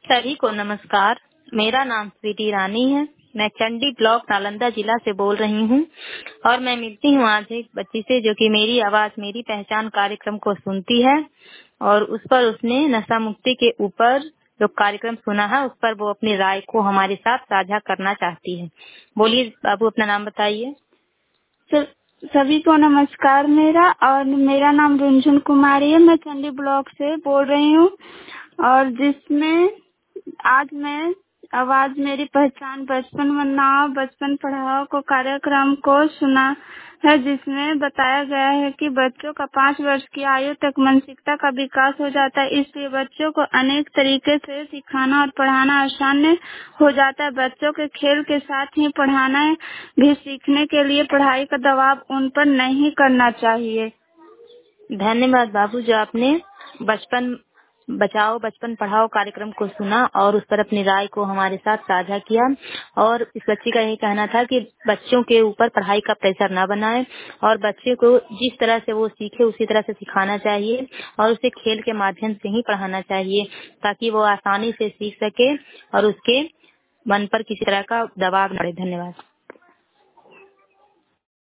सभी को नमस्कार। मेरा नाम स्वीटी रानी है। मैं चंडी ब्लॉक नालंदा जिला से बोल रही हूँ और मैं मिलती हूँ आज एक बच्ची से जो कि मेरी आवाज मेरी पहचान कार्यक्रम को सुनती है और उस पर उसने नशा मुक्ति के ऊपर जो कार्यक्रम सुना है उस पर वो अपनी राय को हमारे साथ साझा करना चाहती है। बोलिए बाबू, अपना नाम बताइए। सभी को नमस्कार। मेरा नाम रुंझुन कुमारी है। मैं चंडी ब्लॉक से बोल रही हूँ और जिसमें आज मैं आवाज मेरी पहचान बचपन पढ़ाओ को कार्यक्रम को सुना है, जिसमें बताया गया है कि बच्चों का 5 वर्ष की आयु तक मानसिकता का विकास हो जाता है। इसलिए बच्चों को अनेक तरीके से सिखाना और पढ़ाना आसान हो जाता है। बच्चों के खेल के साथ ही पढ़ाना भी सीखने के लिए पढ़ाई का दबाव उन पर नहीं करना चाहिए। धन्यवाद बाबू, जो आपने बचपन बचाओ बचपन पढ़ाओ कार्यक्रम को सुना और उस पर अपनी राय को हमारे साथ साझा किया। और इस बच्ची का यही कहना था कि बच्चों के ऊपर पढ़ाई का प्रेशर ना बनाए और बच्चे को जिस तरह से वो सीखे उसी तरह से सिखाना चाहिए और उसे खेल के माध्यम से ही पढ़ाना चाहिए ताकि वो आसानी से सीख सके और उसके मन पर किसी तरह का दबाव न पड़े। धन्यवाद।